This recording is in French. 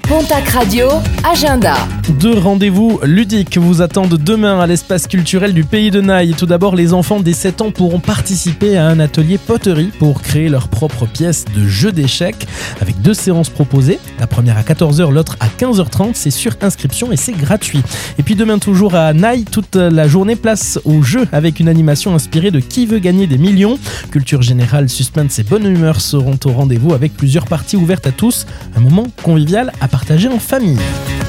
Pontac Radio, agenda. 2 rendez-vous ludiques vous attendent demain à l'espace culturel du Pays de Naï. Tout d'abord, les enfants dès 7 ans pourront participer à un atelier poterie pour créer leur propre pièce de jeu d'échecs avec 2 séances proposées. La première à 14h, l'autre à 15h30. C'est sur inscription et c'est gratuit. Et puis demain toujours à Naï, toute la journée place au jeu avec une animation inspirée de Qui veut gagner des millions. Culture générale, suspense et bonne humeur seront au rendez-vous avec plusieurs parties ouvertes à tous. Un moment convivial à partager en famille.